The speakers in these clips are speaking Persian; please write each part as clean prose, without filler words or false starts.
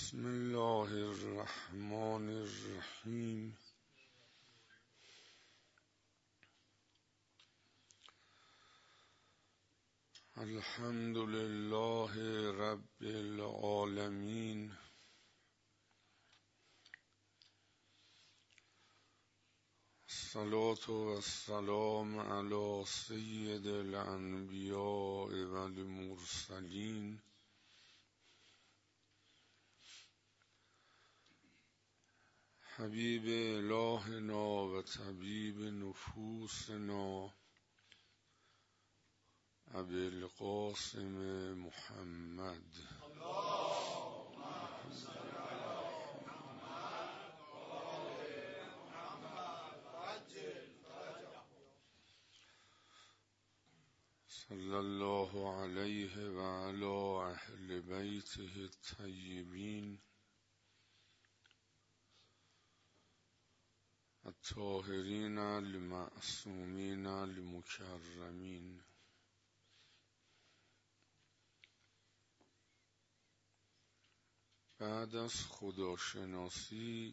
بسم الله الرحمن الرحیم. الحمد لله رب العالمین. الصلاة والسلام علی سید الانبیاء والمرسلین حبیب الهنا و طبیب نفوسنا ابی القاسم محمد. اللهم صل علی محمد و آل محمد عجل فرجه. صلی الله علیه و علی اهل بیته الطیبین الطاهرین المعصومین المکرمین. بعد از خداشناسی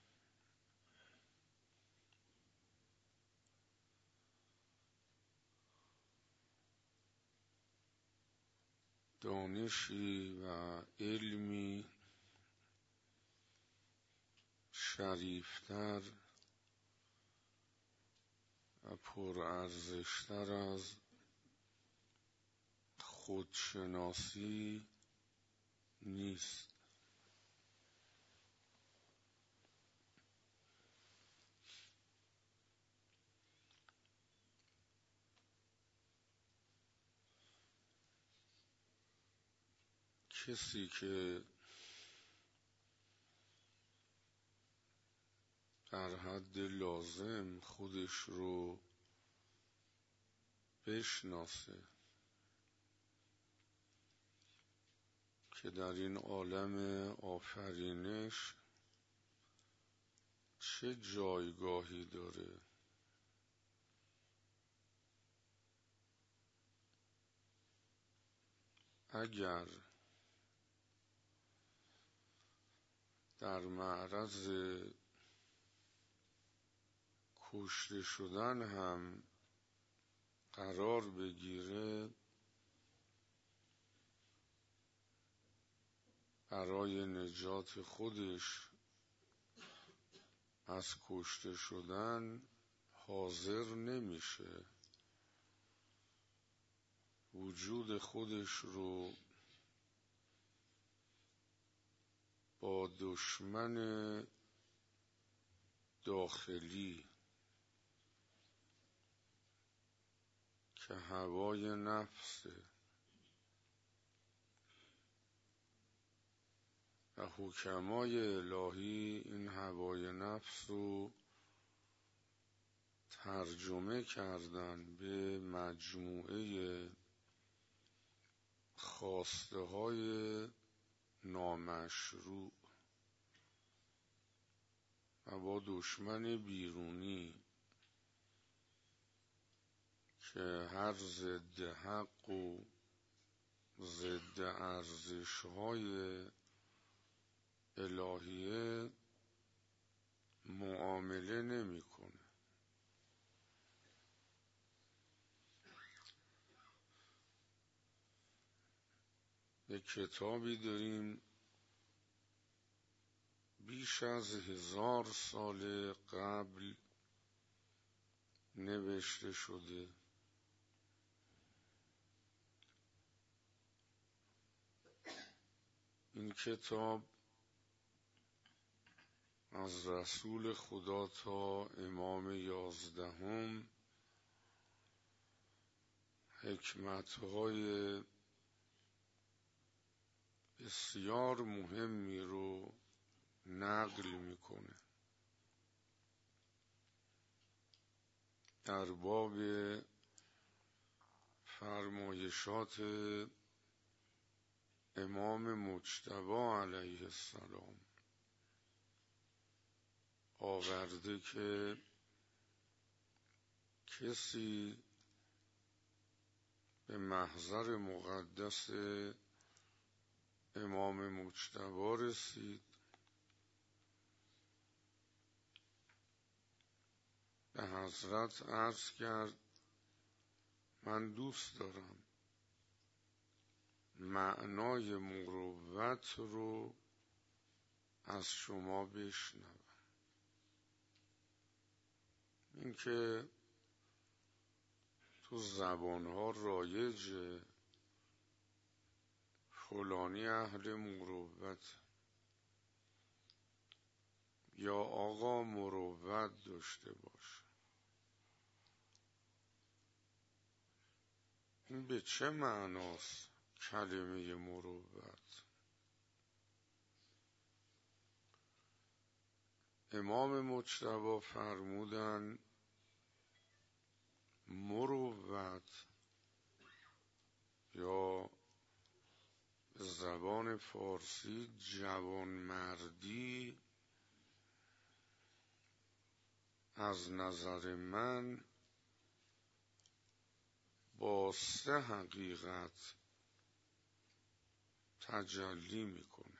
دانشی و علمی شریفتر و پرارزشتر از خودشناسی نیست. کسی که در حد لازم خودش رو بشناسه که در این عالم آفرینش چه جایگاهی داره، اگر در معرض کشته شدن هم قرار بگیره، برای نجات خودش از کشته شدن حاضر نمیشه، وجود خودش رو با دشمن داخلی که هوای نفسه و حکمای الهی این هوای نفس رو ترجمه کردن به مجموعه خواسته های نامشروع و با دشمن بیرونی که هر ضد حق و ضد ارزش های الهیه معامله نمی‌کنه. یک کتابی داریم بیش از 1000 سال قبل نوشته شده. این کتاب از رسول خدا تا امام 11 حکمت‌های بسیار مهمی رو نقل میکنه. در باب فرمایشات امام مجتبی علیه السلام آورده که کسی به محضر مقدس امام مجتبی رسید. به حضرت عرض کرد من دوست دارم معنای مروت رو از شما بشنوم. این که تو زبانها رایجه فلانی اهل مروت، یا آقا مروت داشته باش. این به چه معناست کلمه مروت؟ امام مجتبی فرمودن مروت یا به زبان فارسی جوانمردی از نظر من با 3 حقیقت تجلی میکنه.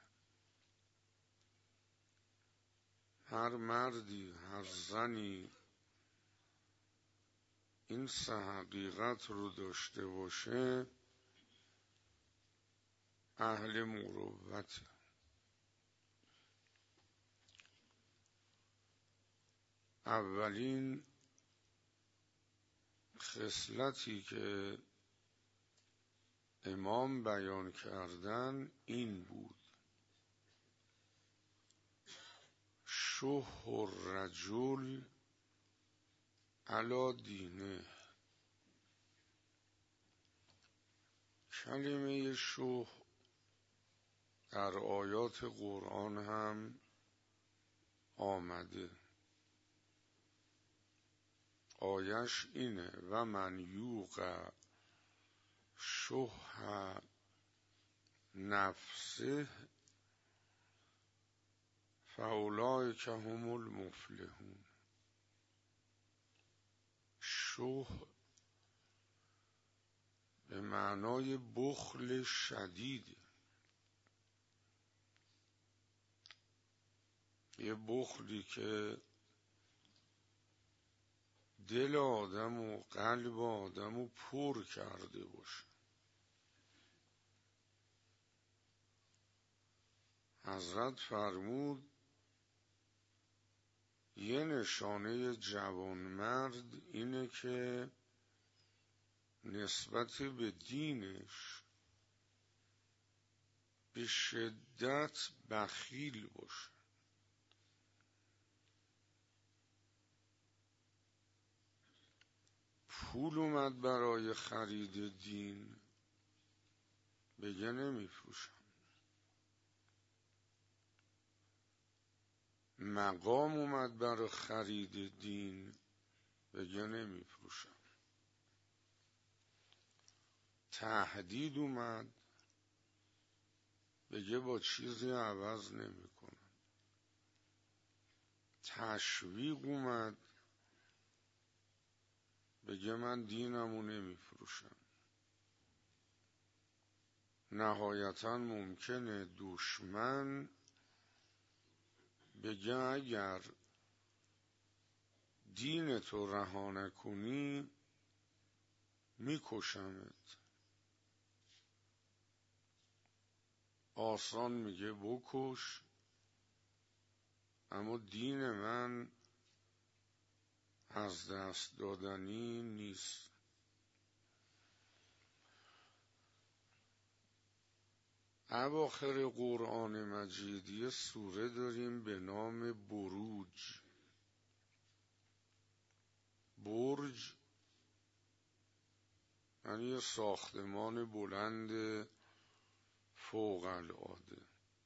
هر مردی هر زنی این 3 حقیقت رو داشته باشه اهل مروت. اولین خصلتی که امام بیان کردن این بود: شح الرجل علی دینه. کلمه شح در آیات قرآن هم آمده. آیش اینه: و من یوق شح نفسه فاولئک هم المفلحون. شح به معنای بخل شدید، یه بخلی که دل آدم و قلب آدم رو پر کرده باشه. حضرت فرمود یه نشانه جوانمرد اینه که نسبت به دینش به شدت بخیل باشه. پول اومد برای خرید دین بگه نمیفروشم. مقام اومد برای خرید دین بگه نمیفروشم. تهدید اومد بگه با چیزی عوض نمیکنم. تشویق اومد بگه من دینمو نمیفروشم. نهایتا ممکنه دشمن بگه اگر دین تو رها نکنی میکشمت. آسان میگه بکش، اما دین من از دست دادنی نیست. اواخر قرآن مجید یه سوره داریم به نام بروج. برج یعنی یه ساختمان بلند فوق العاده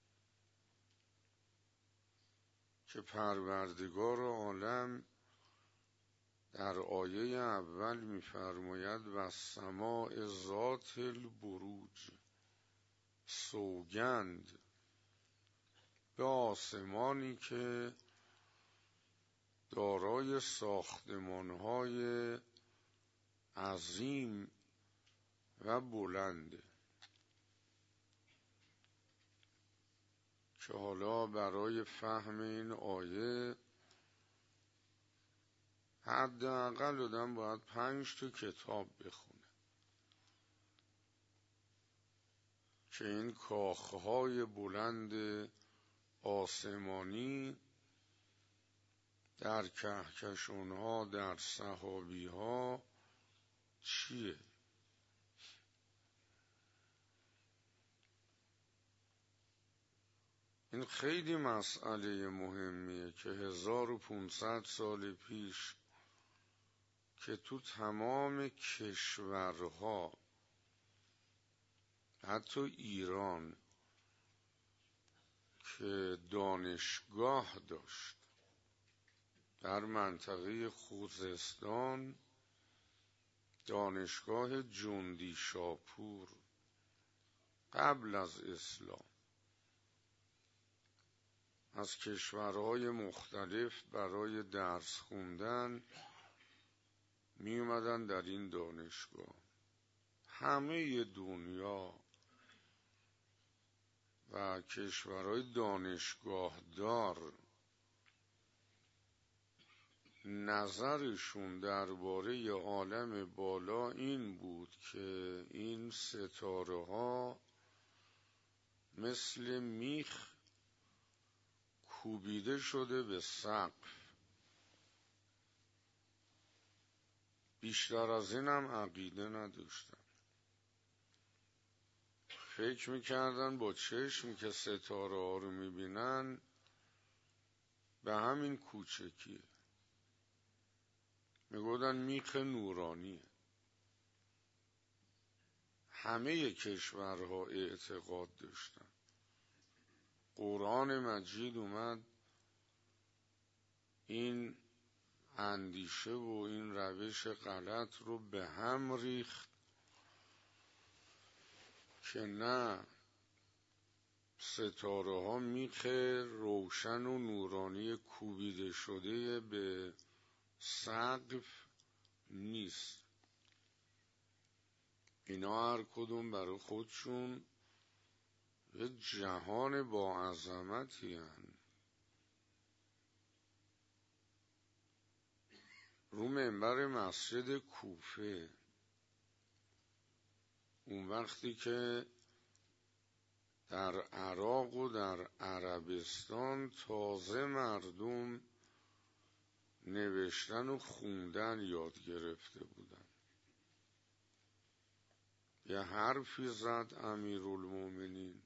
که پروردگار عالم در آیه اول می‌فرماید و السماء ذات البروج، سوگند به آسمانی که دارای ساختمان‌های عظیم و بلنده. که حالا برای فهم این آیه حداقل آدم باید 5 تا کتاب بخونه که این کاخهای بلند آسمانی در کهکشانها، در سحابیها چیه. این خیلی مسئله مهمیه که 1500 سال پیش که تو تمام کشورها، حتی ایران که دانشگاه داشت، در منطقه خوزستان دانشگاه جندی شاپور قبل از اسلام از کشورهای مختلف برای درس خوندن می اومدن در این دانشگاه. همه دنیا و کشورهای دانشگاه دار نظرشون درباره عالم بالا این بود که این ستاره ها مثل میخ کوبیده شده به سقف. بیشتر از این هم عقیده نداشتن. فکر میکردن با چشم که ستاره ها رو میبینن به همین کوچکیه. میگفتن میخ نورانیه. همه کشورها اعتقاد داشتن. قرآن مجید اومد این اندیشه و این روش غلط رو به هم ریخت که نه، ستاره ها میخ روشن و نورانی کوبیده شده به سقف نیست. اینا هر کدوم برای خودشون یه جهان با عظمتی هن. رو منبر مسجد کوفه اون وقتی که در عراق و در عربستان تازه مردم نوشتن و خوندن یاد گرفته بودن، یه حرفی زد امیرالمومنین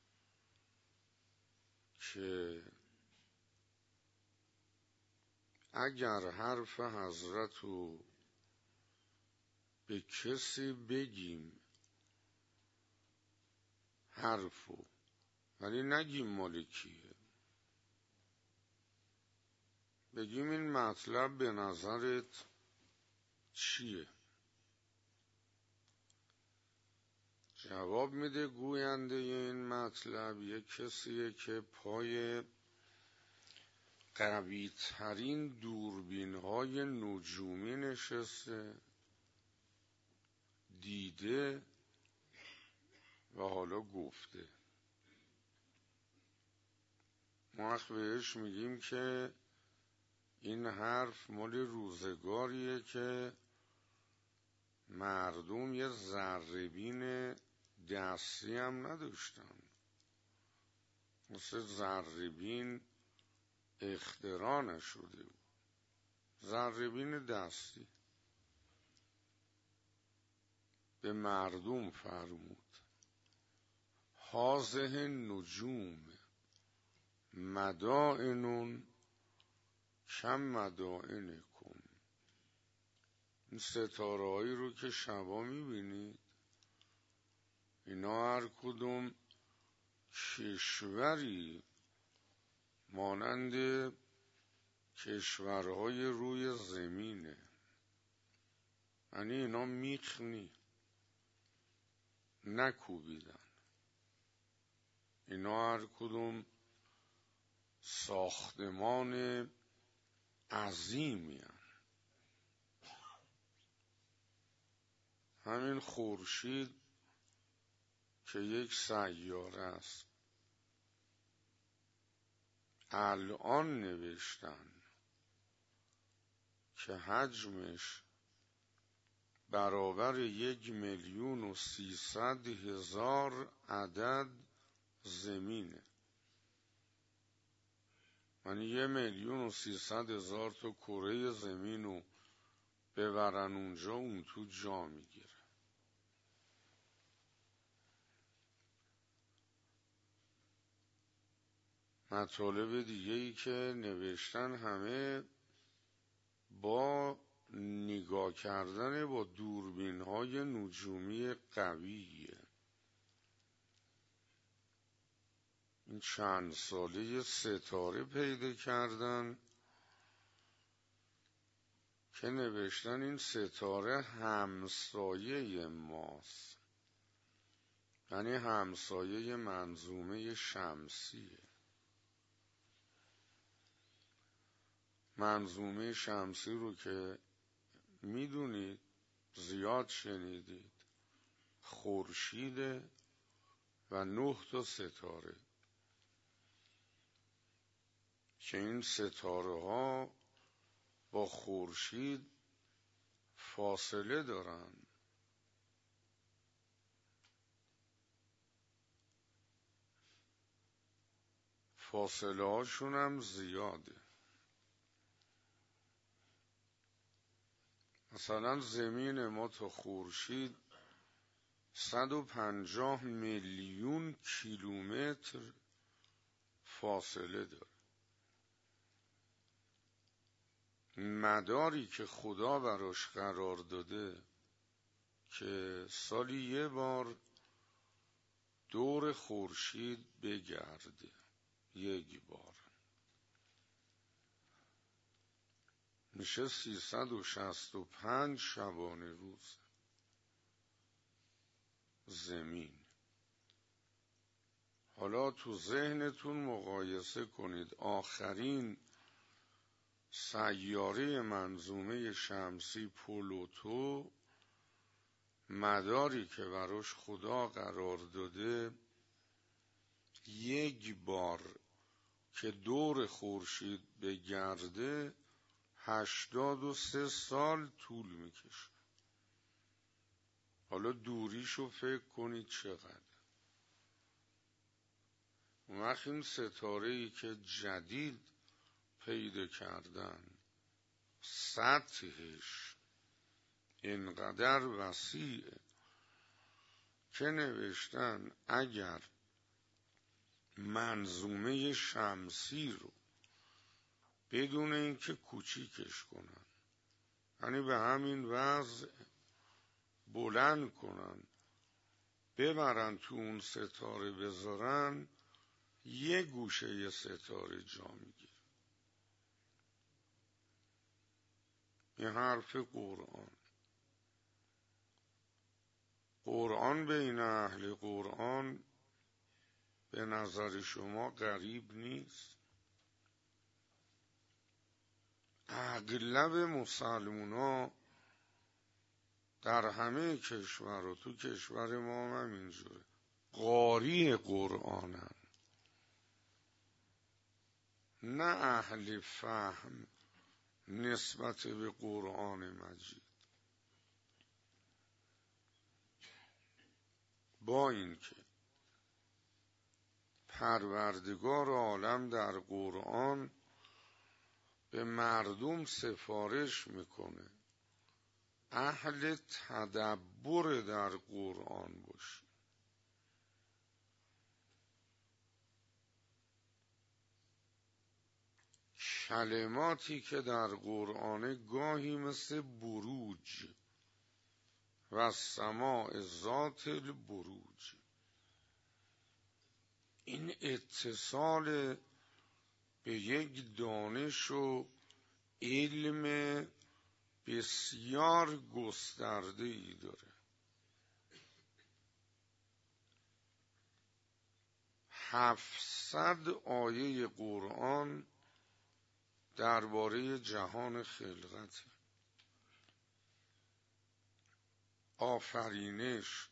که اگر حرف حضرت رو به کسی بگیم حرفو، ولی نگیم مال کیه، بگیم این مطلب به نظرت چیه، جواب میده گوینده این مطلب یک کسیه که پای قوی ترین دوربین های نجومی نشسته، دیده و حالا گفته. ما بهش میگیم که این حرف مال روزگاریه که مردم یه ذره‌بین دستی هم نداشتن. مثل ذره‌بین اختراع نشده بود. ذره‌بین دستی به مردم فرمود هذه نجوم مدائن کم مدائنکم. این ستاره‌هایی رو که شبا میبینید اینا هر کدوم کشوری مانند کشورهای روی زمینه. یعنی اینا میخ نکوبیدن. اینا هر کدوم ساختمان عظیمی هن. همین خورشید که یک سیاره است، الان نوشتن که حجمش برابر 1,300,000 عدد زمینه. یعنی 1,300,000 تا کره زمین رو ببرن اونجا، اون تو جا میگیره. مطالب دیگه ای که نوشتن همه با نگاه کردن با دوربین های نجومی قویه. این چند ساله ستاره پیدا کردن که نوشتن این ستاره همسایه ماست، یعنی همسایه منظومه شمسیه. منظومه شمسی رو که میدونید، زیاد شنیدید، خورشید و 9 تا ستاره که این ستاره ها با خورشید فاصله دارن. فاصله هاشون هم زیاده. مثلا زمین ما تا خورشید 150 میلیون کیلومتر فاصله داره. مداری که خدا براش قرار داده که سالی یه بار دور خورشید بگرده، یک بار میشه 365 شبانه روز زمین. حالا تو ذهنتون مقایسه کنید آخرین سیاره منظومه شمسی پلوتو، مداری که براش خدا قرار داده یک بار که دور خورشید بگرده 83 سال طول میکشه. حالا دوریشو فکر کنید چقدر. اون وقت این ستاره‌ای که جدید پیدا کردن سطحش اینقدر وسیعه که نوشتن اگر منظومه شمسی رو بدون اینکه کوچیکش کنن، یعنی به همین وضع بلند کنن ببرن تو اون ستاره بذارن، یه گوشه یه ستاره جا میگیره. این حرف قرآن. قرآن بین اهل قرآن به نظر شما غریب نیست؟ اغلب مسلمونا در همه کشور و تو کشور ما هم همینجوره قاری قرآنن، نه اهل فهم نسبت به قرآن مجید. با اینکه پروردگار عالم در قرآن به مردم سفارش میکنه اهل تدبر در قرآن باش. کلماتی که در قرآن گاهی مثل بروج و سماع ذات البروج، این اتصال به یک دانش و علم بسیار گسترده ای داره. 700 آیه قرآن درباره جهان خلقت، آفرینش،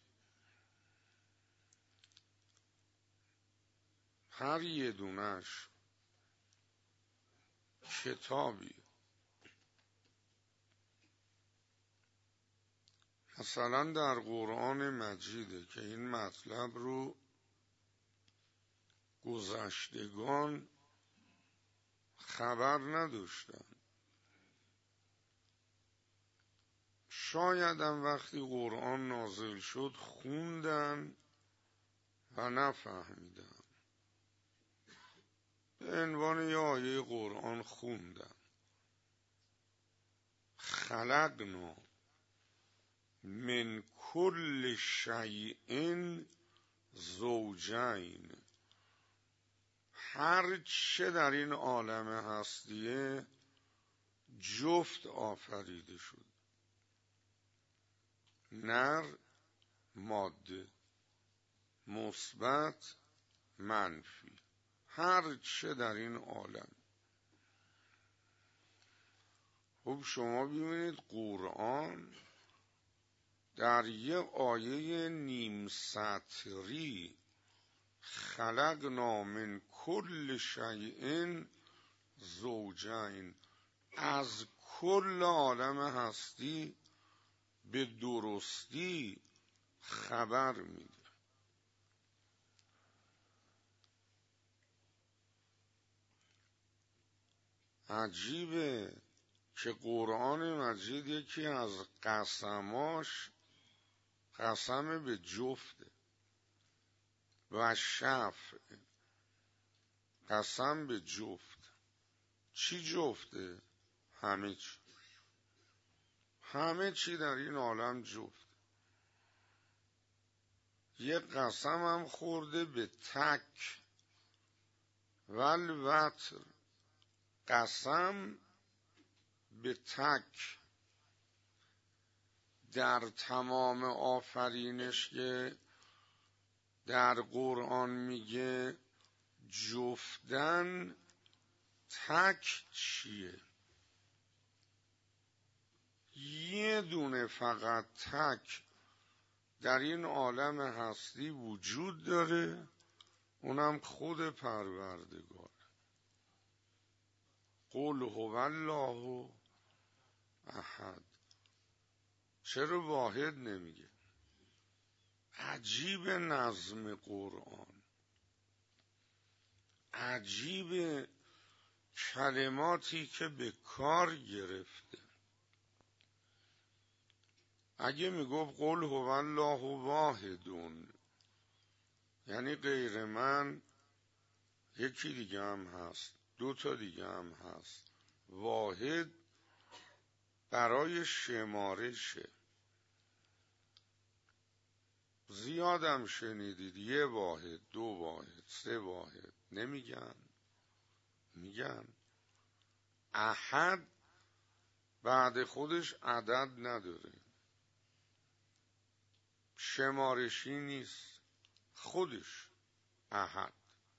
هر یه دونش کتابی. مثلا در قرآن مجیده که این مطلب رو گذشتگان خبر نداشتن. شایدم وقتی قرآن نازل شد خوندن و نفهمیدن، به عنوان یه آیه قرآن خوندن: خلقنا من کل شیء زوجین. هر چه در این عالم هستیه جفت آفریده شد، نر ماده، مثبت منفی، هر چه در این عالم. خب شما ببینید قرآن در یه آیه نیم سطری خلقنا من کل شیء زوجین، از کل عالم هستی به درستی خبر میده. عجیبه که قرآن مجید یکی از قسماش قسم به جفته و شفع، قسم به جفت. چی جفته؟ همه چی. همه چی در این عالم جفت. یه قسم هم خورده به تک والوتر، قسم به تک. در تمام آفرینش که در قرآن میگه جفتن، تک چیه؟ یه دونه فقط تک در این عالم هستی وجود داره، اونم خود پروردگار. قل هو الله احد. چرا واحد نمیگه؟ عجیب نظم قرآن، عجیب کلماتی که به کار گرفته. اگه میگفت قل هو الله واحدون، یعنی غیر من یکی دیگه هم هست، دو تا دیگه هم هست. واحد برای شمارشه. زیادم شنیدید یه واحد، دو واحد، سه واحد. نمیگن؟ میگن. احد بعد خودش عدد نداره، شمارشی نیست، خودش احد.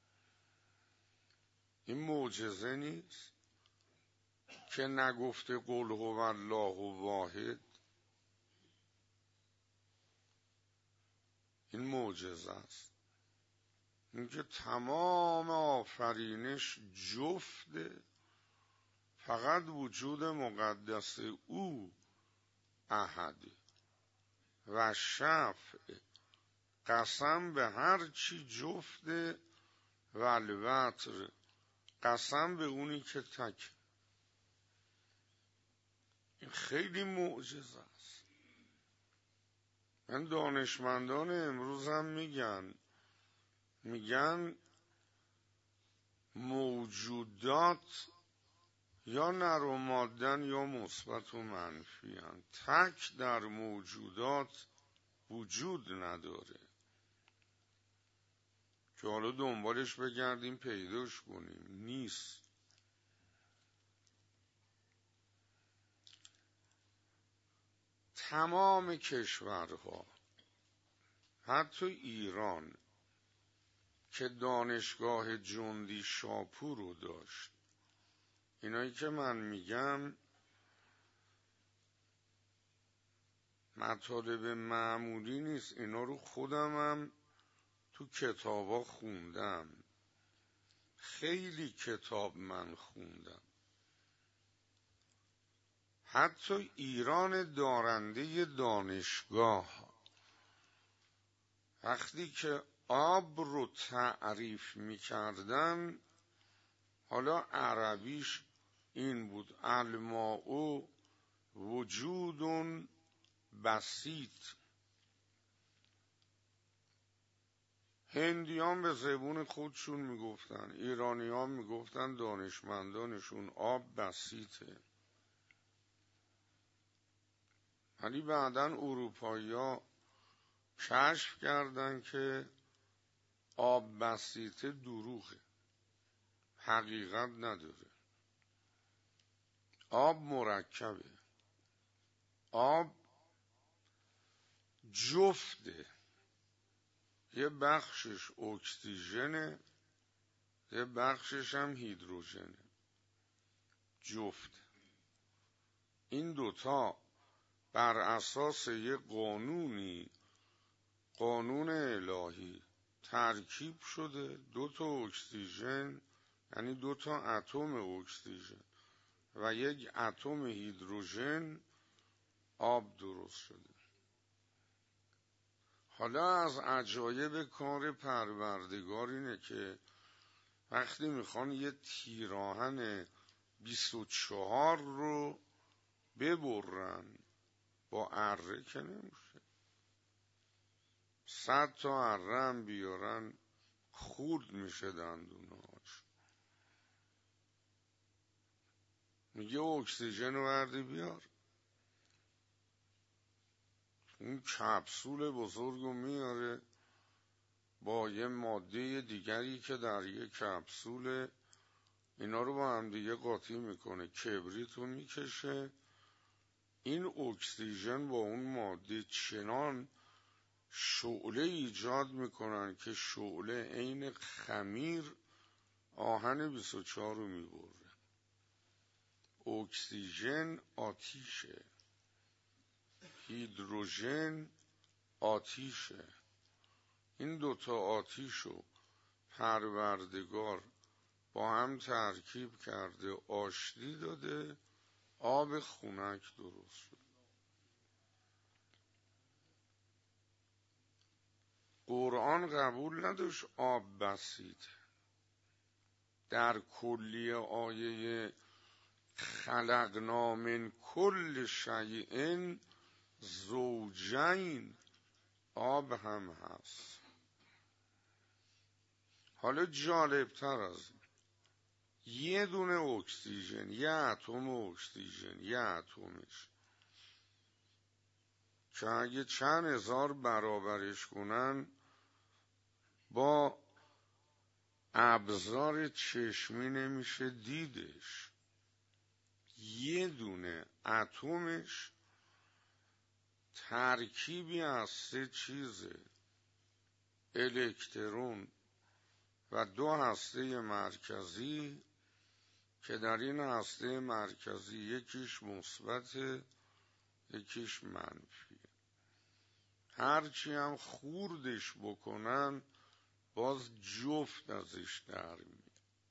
این معجزه نیست که نگفته قل هو الله واحد؟ این معجزه است. اینکه تمام آفرینش جفته، فقط وجود مقدس او احده. و شفع، قسم به هر چی جفته. و الوتر، قسم به اونی که تک. این خیلی معجزه است. من دانشمندان امروز هم میگن موجودات یا نر و مادن یا مثبت و منفی هستند. تک در موجودات وجود نداره که حالا دنبالش بگردیم پیداش کنیم. نیست. تمام کشورها، حتی ایران که دانشگاه جندی شاپور رو داشت، اینایی که من میگم مطالب معمولی نیست. اینا رو خودمم تو کتابا خوندم. خیلی کتاب من خوندم. حتی ایران دارنده دانشگاه وقتی که آب رو تعریف می‌کردن، حالا عربیش این بود: الماء وجود بسیط. هندیان به زبون خودشون میگفتن، ایرانیان میگفتن دانشمندانشون آب بسیطه. ولی بعداً اروپایی‌ها کشف کردن که آب بسیطه دروغه، حقیقت نداره. آب مرکبه، آب جفته، یه بخشش اکسیژنه، یه بخشش هم هیدروژنه، جفت. این دوتا بر اساس یه قانونی، قانون الهی ترکیب شده. دوتا اکسیژن یعنی دوتا اتم اکسیژن و یک اتم هیدروژن آب درست شده. حالا از عجایب کار پروردگار اینه که وقتی میخوان یه تیراهن 24 رو ببرن با اره که نمیشه. 100 تا اره هم بیارن خورد میشه دندونهاش. میگه اکسیژن رو بردی بیار. اون کپسول بزرگ رو میاره با یه ماده دیگری که در یه کپسول، اینا رو با هم دیگه قاطی میکنه، کبریت رو میکشه. این اکسیژن با اون ماده چنان شعله ایجاد میکنن که شعله عین خمیر آهن 24 رو میبره. اکسیژن آتیشه، هیدروژن آتیشه. این دوتا آتیشو پروردگار با هم ترکیب کرده، آشتی داده، آب خنک درست شد. قرآن قبول نداشت آب بسیط. در کلی آیه خلقنا من کل شیء زوجین آب هم هست. حالا جالبتر از این، یه دونه اکسیژن، یه اتم اکسیژن، یه اتمش که اگه چند هزار برابرش کنن با ابزار چشمی نمیشه دیدش. یه دونه اتمش ترکیبی از 3 چیزه: الکترون و 2 هسته مرکزی که در این هسته مرکزی یکیش مثبت یکیش منفی. هرچی هم خوردش بکنن باز جفت ازش در میاد.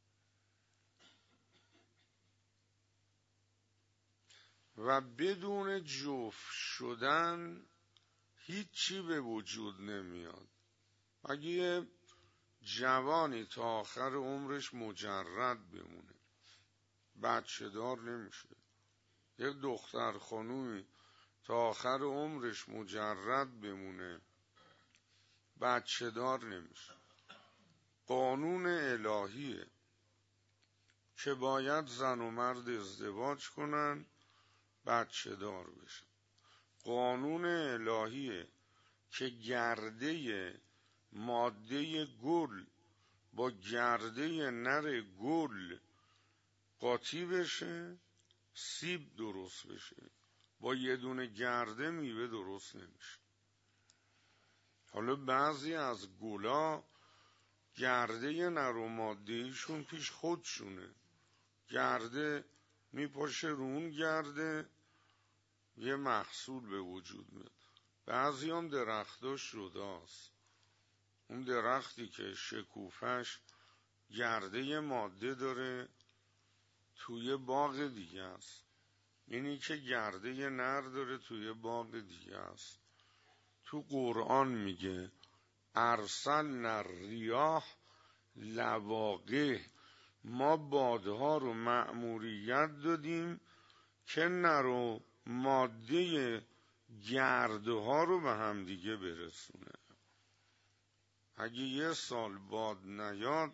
و بدون جفت شدن هیچی به وجود نمیاد. اگه یه جوانی تا آخر عمرش مجرد بمونه بچه دار نمیشه. یه دختر خانومی تا آخر عمرش مجرد بمونه بچه دار نمیشه. قانون الهیه که باید زن و مرد ازدواج کنن بچه دار بشن. قانون الهیه که گرده ماده گل با گرده نر گل قاطی بشه سیب درست بشه. با یه دونه گرده میوه درست نمیشه. حالا بعضی از گلا گرده نر و ماده‌ایشون پیش خودشونه، گرده میپاشه رو اون گرده یه محصول به وجود میاد. بعضی هم درختاش جداست. اون درختی که شکوفش گرده ماده داره توی باغ دیگه است، اینی که گرده نر داره توی باغ دیگه است. تو قرآن میگه ارسلنا الریاح لواقح، ما بادها رو مأموریت دادیم که نر و ماده گردها رو به هم دیگه برسونه. اگه یه سال باد نیاد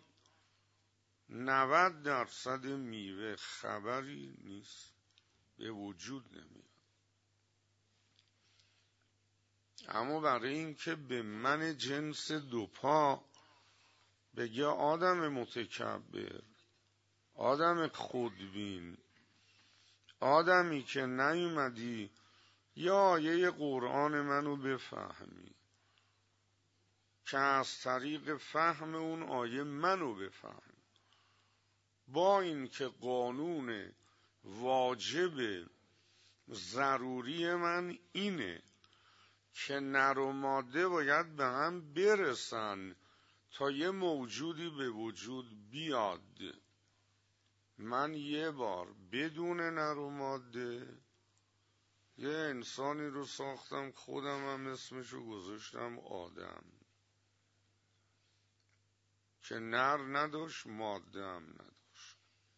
90% میوه خبری نیست، به وجود نمیاد. اما برای این که به من جنس دوپا بگه آدم متکبر، آدم خودبین، آدمی که نیومدی یا آیه قرآن منو بفهمی که از طریق فهم اون آیه منو بفهمی، با این که قانون واجب ضروری من اینه که نر و ماده باید به هم برسن تا یه موجودی به وجود بیاد. من یه بار بدون نر و ماده یه انسانی رو ساختم، خودم هم اسمشو گذاشتم آدم، که نر نداشت ماده هم نداشت.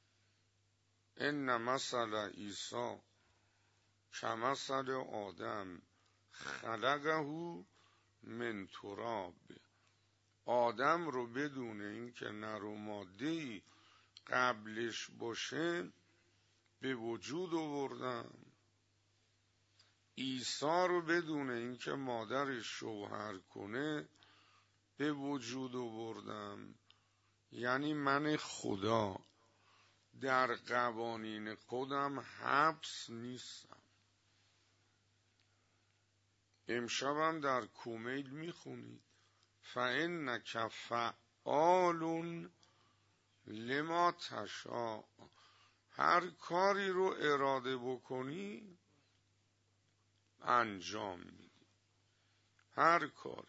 ان مثل عیسی کمثل آدم خلقه من تراب. آدم رو بدون اینکه نر و ماده‌ای قبلش باشه به وجود آوردم. عیسی رو بدون اینکه مادرش شوهر کنه به وجود آوردم. یعنی من خدا در قوانین خودم حبس نیستم. امشبم در کومیل میخونید فإنک فعال لما تشاء، هر کاری رو اراده بکنی انجام میدی، هر کاری.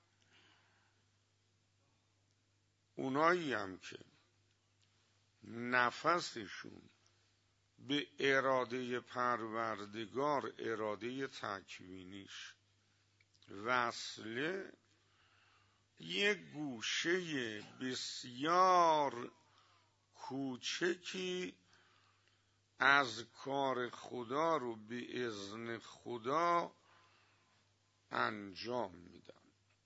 اونایی هم که نفسشون به اراده پروردگار، اراده تکوینیش وصله، یک گوشه بسیار کوچکی از کار خدا رو به اذن خدا انجام میدن.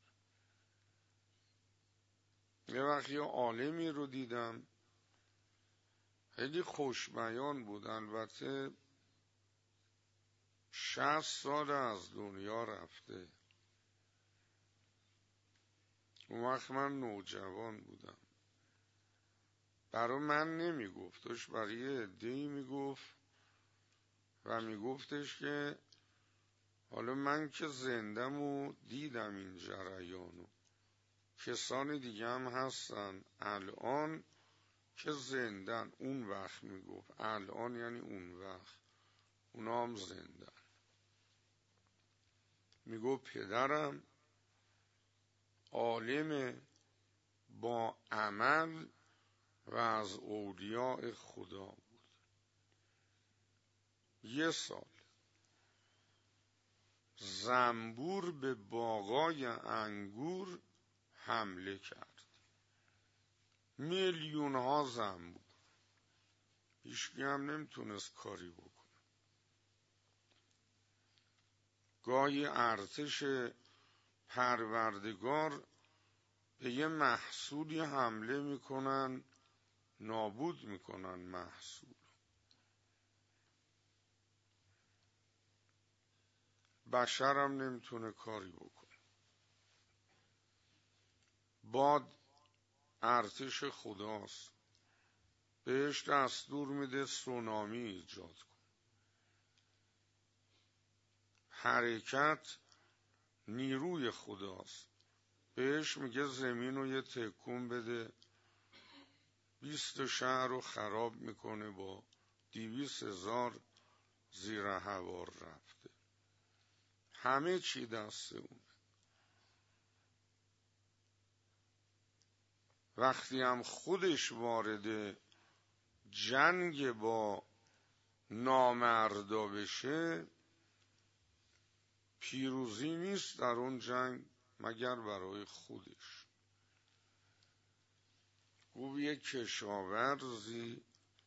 یه وقت یه عالمی رو دیدم خیلی خوشبیان بود، البته 60 سال از دنیا رفته. اون وقت من نوجوان بودم. برای من نمیگفتش، برای یه عده‌ای میگفت و میگفتش که حالا من که زندم و دیدم این جریانو، کسان دیگه هم هستن الان که زندن. اون وقت میگفت، الان یعنی اون وقت، اونا هم زندن. میگفت پدرم عالم با عمل و از اولیاء خدا بود. یه سال زنبور به باغای انگور حمله کرد، میلیون ها زنبور، هیچکی هم نمیتونست کاری بکنه. گاهی ارتش پروردگار به یه محصولی حمله میکنن، نابود میکنن محصول. بشرم نمیتونه کاری بکنه. باد ارتش خداست، بهش دستور میده سونامی ایجاد کن. حرکت نیروی خداست، بهش میگه زمین رو یه تکون بده، 20 شهر رو خراب میکنه، با 200,000 زیر هوا رفته. همه چی دست اونه. وقتی هم خودش وارد جنگ با نامردا بشه پیروزی نیست در اون جنگ مگر برای خودش. گفت یک کشاورزی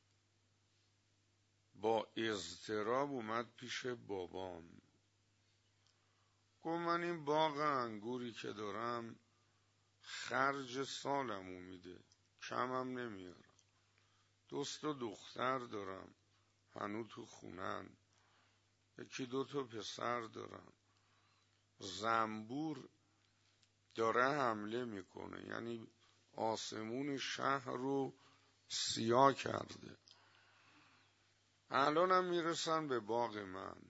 با اضطراب اومد پیش بابام، گفت من این باغ انگوری که دارم خرج سالمو میده، کمم نمیارم، دوست و دختر دارم هنو تو خونن، یکی دو تا پسر دارم، زنبور داره حمله میکنه، یعنی آسمون شهر رو سیاه کرده، الانم میرسن به باغ من،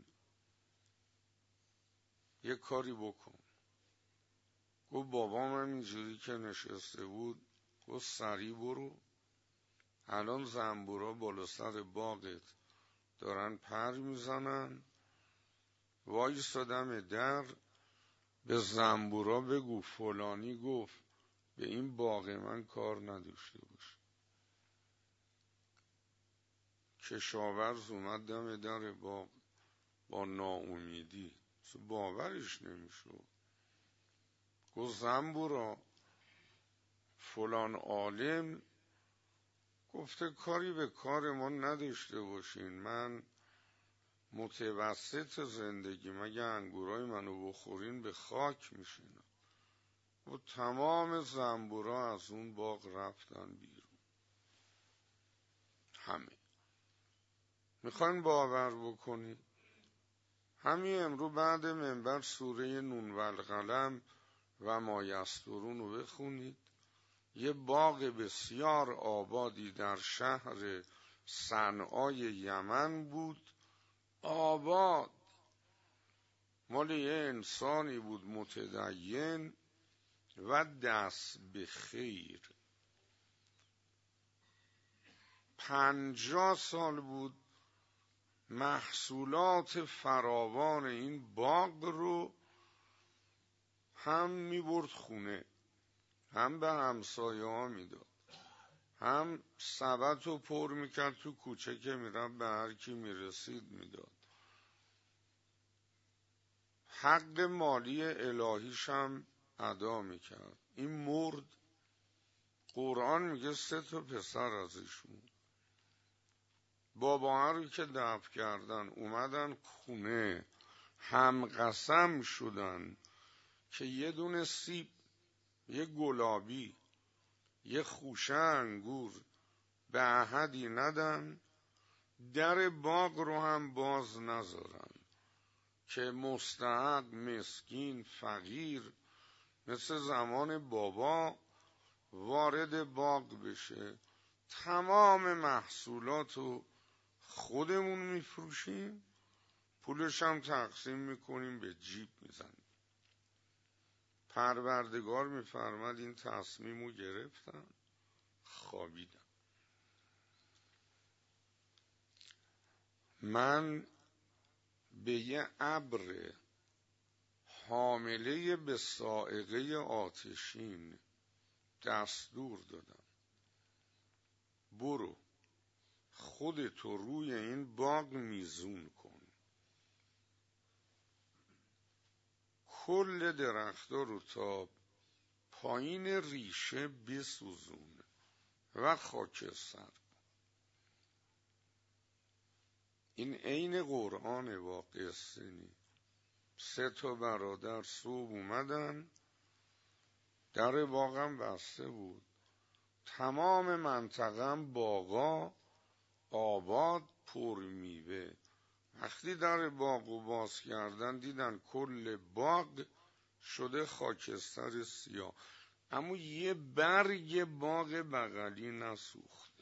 یه کاری بکن. گفت بابام هم اینجوری که نشسته بود گفت سریع برو، الان زنبورا بالا سر باغت دارن پر میزنن، وایسادم در، به زنبورا بگو فلانی گفت به این باغ من کار نداشته باش. کشاورز اومد دم در باغ با ناامیدی، باورش نمیشد. گفت زنبورا فلان عالم گفته کاری به کار ما نداشته باشین، من متوسط زندگی مگه انگورای منو بخورین به خاک میشینم. و تمام زنبورا از اون باغ رفتن بیرون. همه میخواین باور بکنید؟ همین امرو بعد منبر سوره نون و القلم و ما یسطرون رو بخونید. یه باغ بسیار آبادی در شهر صنعای یمن بود، آباد، مال یه انسانی بود متدین و دست به خیر. 50 سال بود محصولات فراوان این باغ رو هم میبرد خونه، هم به همسایه ها میداد، هم سبد رو پر میکرد تو کوچه که میرم به هر کی میرسید میداد. حق مالی الهیش هم ادا میکرد. این مرد، قرآن میگه 3 تا پسر ازشون بابا رو که دفن کردن اومدن خونه، هم قسم شدن که یه دونه سیب، یه گلابی، یه خوشه انگور به احدی ندن، در باغ رو هم باز نذارن که مستحق، مسکین، فقیر مثل زمان بابا وارد باغ بشه. تمام محصولات رو خودمون میفروشیم، پولش هم تقسیم میکنیم به جیب میزنیم. پروردگار میفرماد این تصمیم رو گرفتن، خوابیدن. من به یه ابر حامله به صاعقه آتشین دستور دادم، برو خودتو روی این باغ میزون کن، کل درخت‌ها رو تا پایین ریشه بسوزون و خاکستر. این عین قرآن با قصه نی. 3 تا برادر صبح اومدن، در باغم بسته بود، تمام منطقم باغا آباد پر میوه. وقتی در باغو باز کردن دیدن کل باغ شده خاکستر سیاه، اما یه برگ باغ بغلی نسوخته.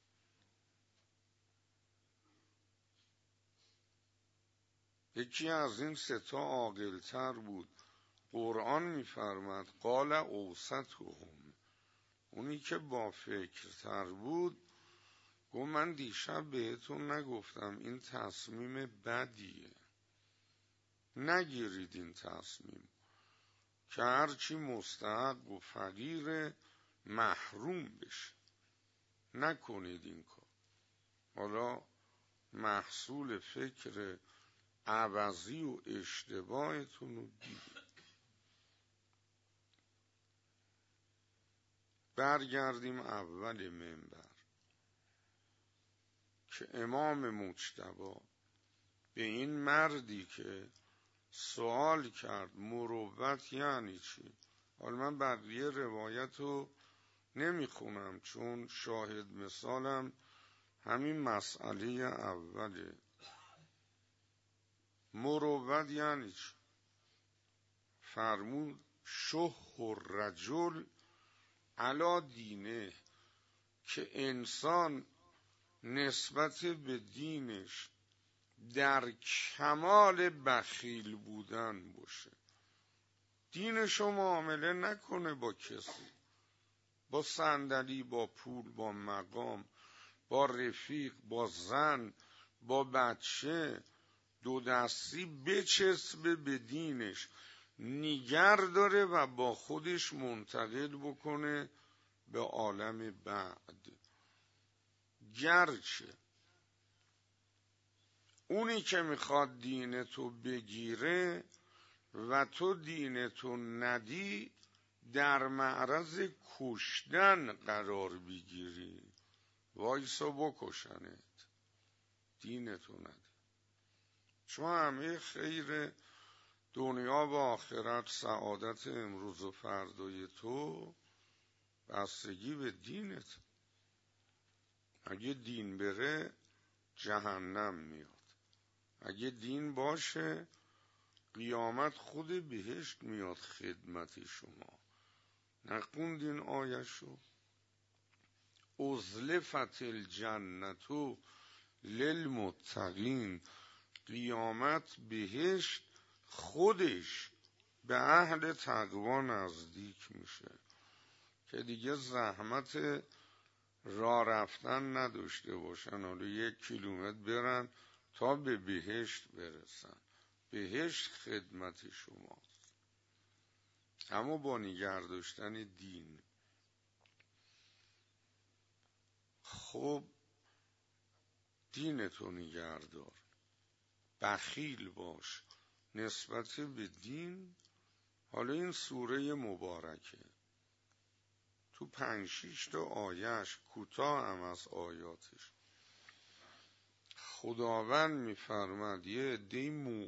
یکی از این 3 تا عاقل‌تر بود، قرآن میفرماد قال اوسطهم، اونی که با فکرتر بود گفت من دیشب بهتون نگفتم این تصمیم بدیه، نگیرید این تصمیم که هرچی مستحق و فقیر محروم بشه، نکنید این کار. حالا محصول فکر عوضی و اشتباهتون رو دیدید. برگردیم اول منبر که امام مجتبی به این مردی که سوال کرد مروت یعنی چی؟ حالا من بقیه روایت رو نمیخونم چون شاهد مثالم همین مسئله اوله. مروت یعنی چی؟ فرمود شح الرجل علی دینه، که انسان نسبت به دینش در کمال بخیل بودن باشه. دینشو معامله نکنه با کسی، با صندلی، با پول، با مقام، با رفیق، با زن، با بچه، دو دستی بچسبه به دینش، نیگر داره و با خودش منتقل بکنه به عالم بعد. گرچه اونی که میخواد دینتو بگیره و تو دینتو ندی در معرض کشتن قرار بگیری، وایسا بکشنت، دینتو ندی. چون همه خیر دنیا و آخرت، سعادت امروز و فردای تو بستگی به دینت. اگه دین بره جهنم میاد، اگه دین باشه قیامت خود بهشت میاد خدمت شما. نخوندین آیشو؟ ازلفت الجنة للمتقین، قیامت بهشت خودش به اهل تقوا نزدیک میشه که دیگه زحمت راه رفتن نداشته باشن، حالا 1 کیلومتر برن تا به بهشت برسن. بهشت خدمت شماست، اما با نگه داشتن دین. خب دینتو نگه دار، بخیل باش نسبت به دین. حالا این سوره مبارکه تو 5-6 تا آیهش، کوتاه هم از آیاتش، خداوند میفرماد یه عده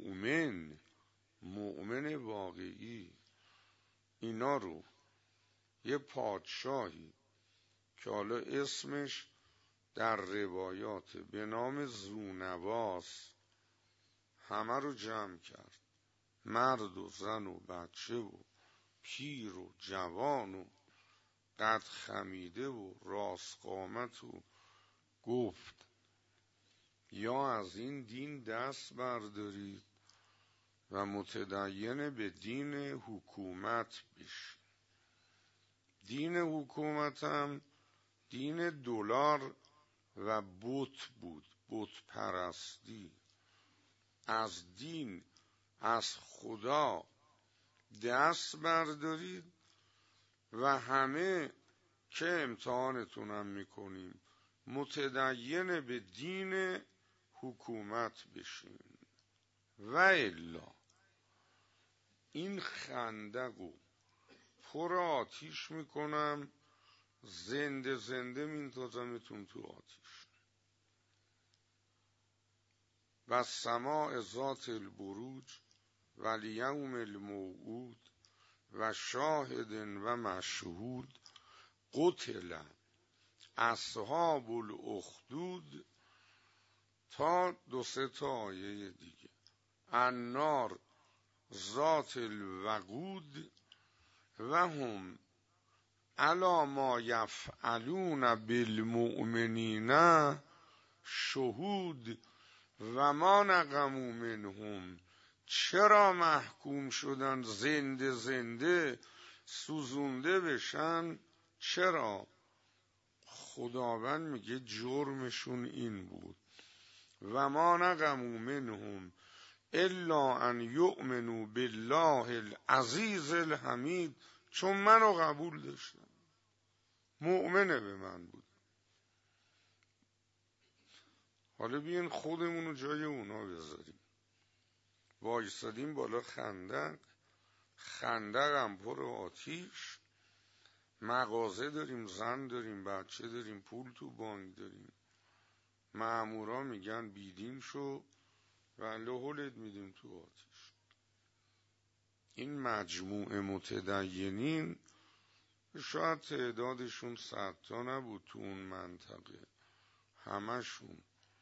مؤمن واقعی، اینا رو یه پادشاهی که حالا اسمش در روایات به نام ذونواس، همه رو جمع کرد، مرد و زن و بچه و پیر و جوان و قد خمیده و راست قامت، و گفت یا از این دین دست بردارید و متدین به دین حکومت بشید. دین حکومت هم دین دلار و بت بود، بت پرستی. از دین، از خدا دست بردارید و همه که امتحانتونم میکنیم متدین به دین حکومت بشین. و الا این خندقو پر آتیش میکنم، زنده زنده میندازمتون تو آتیش. و سماع ذات البروج و الیوم الموعود و شاهد و مشهود قتل اصحاب الاخدود، تا 2-3 تا آیه دیگه. النار ذات الوقود و هم علی ما یفعلون بالمؤمنین شهود و ما نقموا منهم. چرا محکوم شدن زنده زنده سوزونده بشن؟ چرا؟ خداوند میگه جرمشون این بود، و ما نقموا منهم الا ان یؤمنوا بالله العزیز الحمید، چون منو قبول داشتن، مؤمنه به من بود. حالا بیاین خودمون رو جای اونا بذاریم. وایستادیم بالا خندق، خندق هم پر آتیش، مغازه داریم، زن داریم، بچه داریم، پول تو بانک داریم، مامورا میگن بیدین شو و لحولت میدیم تو آتیش. این مجموعه متدینین شاید تعدادشون 100 تا نبود تو اون منطقه، همشون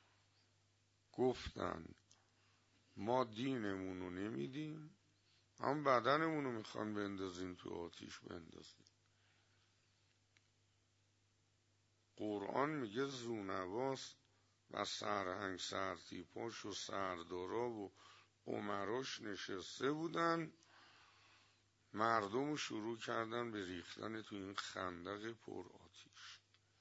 گفتن ما دینمون رو نمیدیم، هم بدنمون رو میخوان بندازیم تو آتیش بندازیم. قرآن میگه زونواس و سرهنگ سرتیپاش و سردارا و عمراش نشسته بودن، مردم رو شروع کردن به ریختن تو این خندق پر آتیش.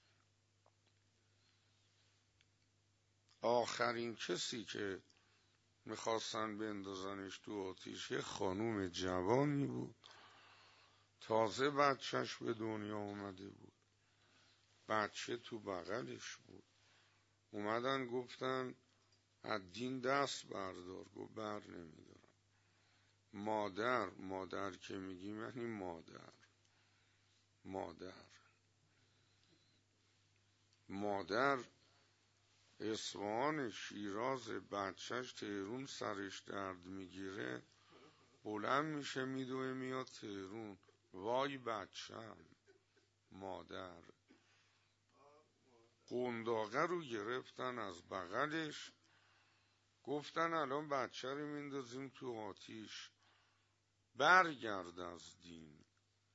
آخرین کسی که میخواستن بندازنش تو آتیش یه خانوم جوانی بود، تازه بچهش به دنیا اومده بود، بچه تو بغلش بود. اومدن گفتن از دین دست بردار، گفت بر نمیدارم. مادر که میگیم یعنی مادر اصفهان، شیراز، بچهش تهرون سرش درد میگیره، بلند میشه میدوه میاد تهرون، وای بچم. مادر قنداقه رو گرفتن از بغلش، گفتن الان بچه رو میندازیم تو آتیش، برگرد از دین.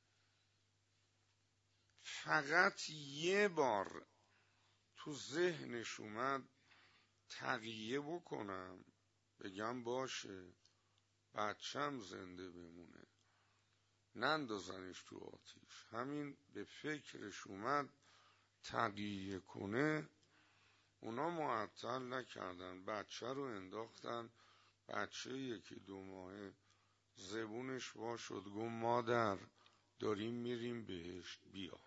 فقط یه بار تو ذهنش اومد تقیه بکنم، بگم باشه بچم زنده بمونه، نندازنش تو آتیش. همین به فکرش اومد تقیه کنه، اونا معطل نکردن، بچه رو انداختن. بچه 1-2 ماهه زبونش وا شد، گفت مادر داریم میریم بهشت، بیا.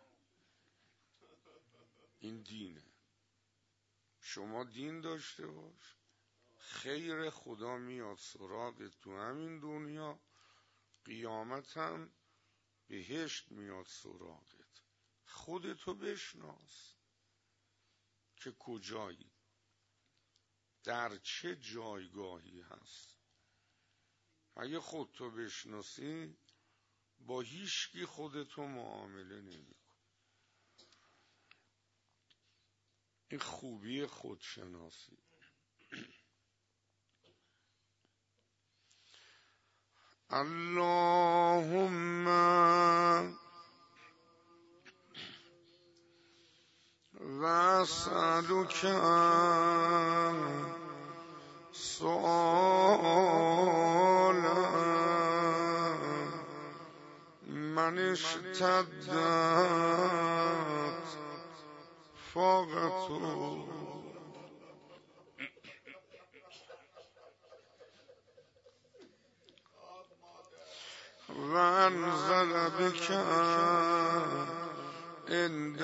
این دینه. شما دین داشته باش، خیر خدا میاد سراغت تو همین دنیا، قیامت هم بهشت میاد سراغت. خودتو بشناس که کجایی، در چه جایگاهی هست. اگه خودتو بشناسی با هیچکی خودتو معامله نمی کن. این خوبی خودشناسی. اللهم واسألك سؤال من اشتدت فاقته وانزل بك عند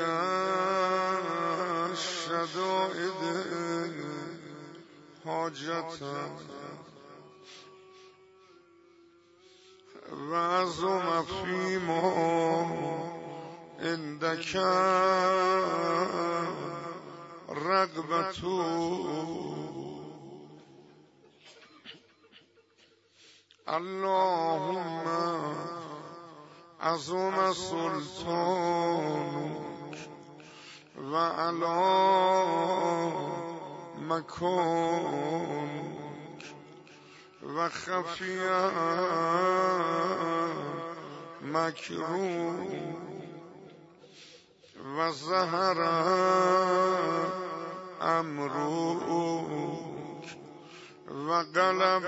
الشدائد حاجة وعظم فيما عندك رغبته اللهم عظم سلطانك وعلى مكانك وخفي مكروه وظهر أمرك وغلب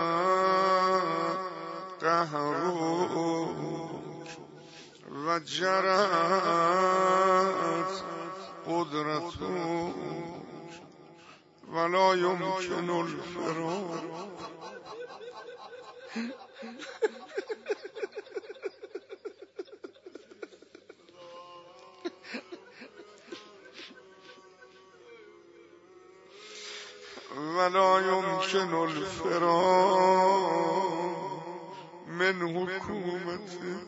قهرك وجرت قدرتك ولا يمكن الفرار ولا يمكن الفرار من حکومته.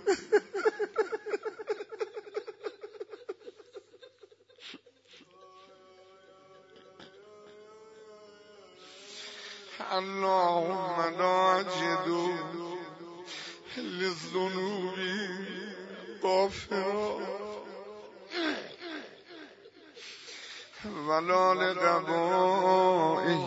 اللهم لا أجد للذنوب غافرا ولا لقبائه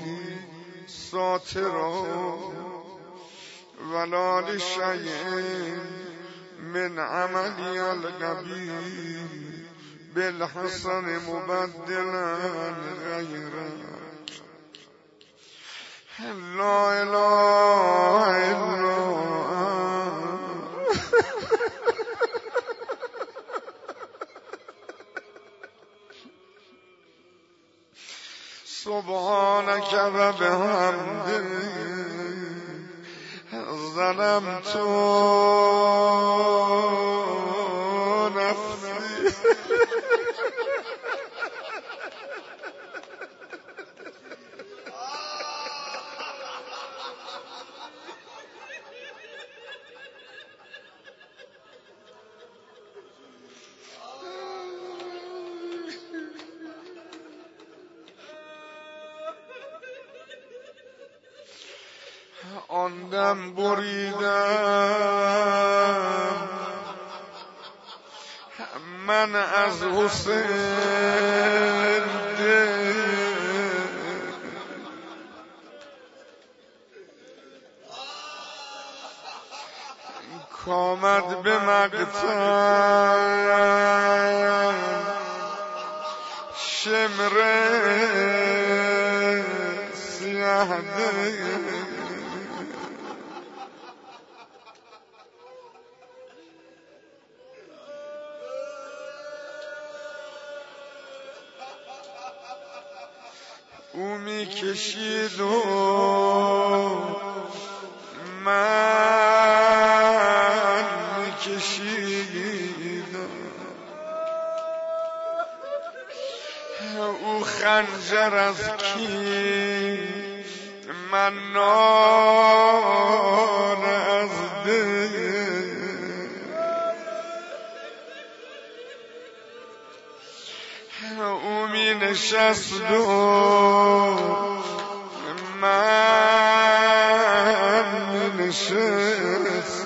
ساترا ولا لشيء من عملي القبيح بالحسن مبدلا غيره. لا إله إلا سبحانك وبحمدك ظلمت نفسي. آن دم بریدم من از حسین کامد به مقتل شمر سیاه او می کشید و من می کشیدم. او خنجر از کی من نان از دل. او می نشست و من می نشست.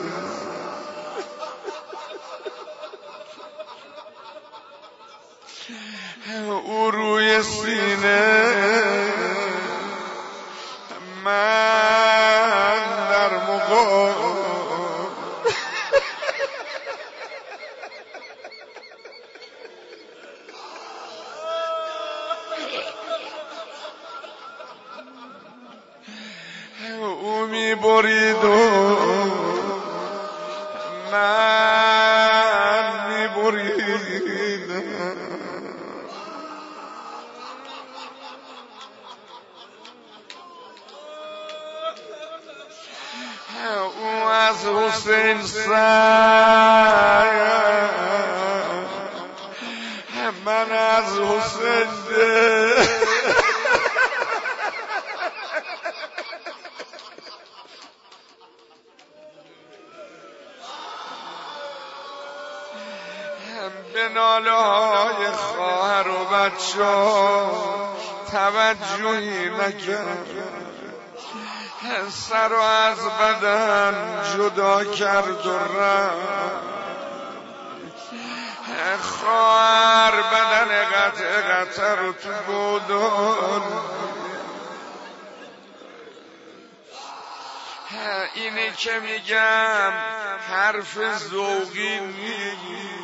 او روی سینه من در مقام. او می برید و من می بریدم. او از حسین سر من از حسین ده. به ناله های خواهر و بچه ها توجهی نکرد. سر و از بدن جدا کرد و رفت. خواهر بدن قطع رو تو گودال. اینی که میگم حرف ذوقی نیست.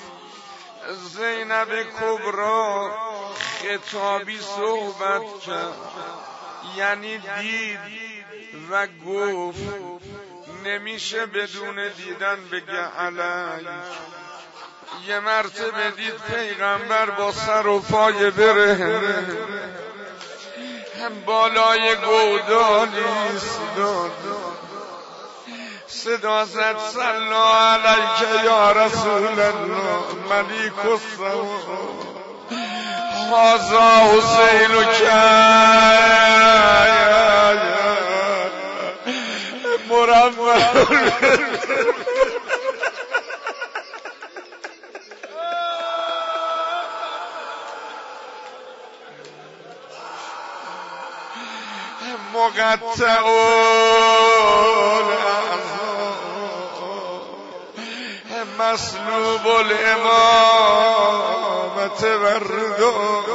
زینب کبرا خطابی صحبت کرد، یعنی دید و گفت نمیشه بدون دیدن بگه علیک. یه مرتبه دید پیغمبر با سر و پای برهنه بالای گودالی ایستاد. صدا زد صلی علیک یا رسول الله ملیک السما هذا حسین کن مقطع مسلوب الامامت وردا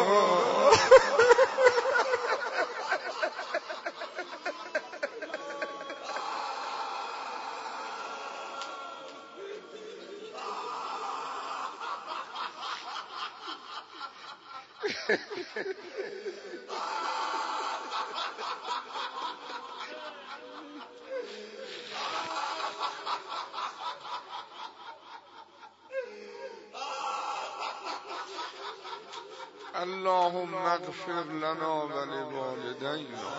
اللهم اغفر لنا ولوالدينا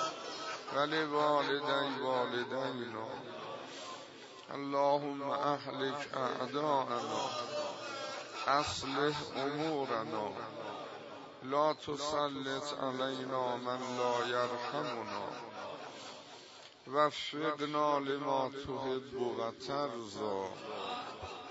ولوالدي والدينا اللهم اهلك اعداءنا اصلح امورنا لا تسلط علينا من لا يرحمنا وفقنا لما تحب وترضى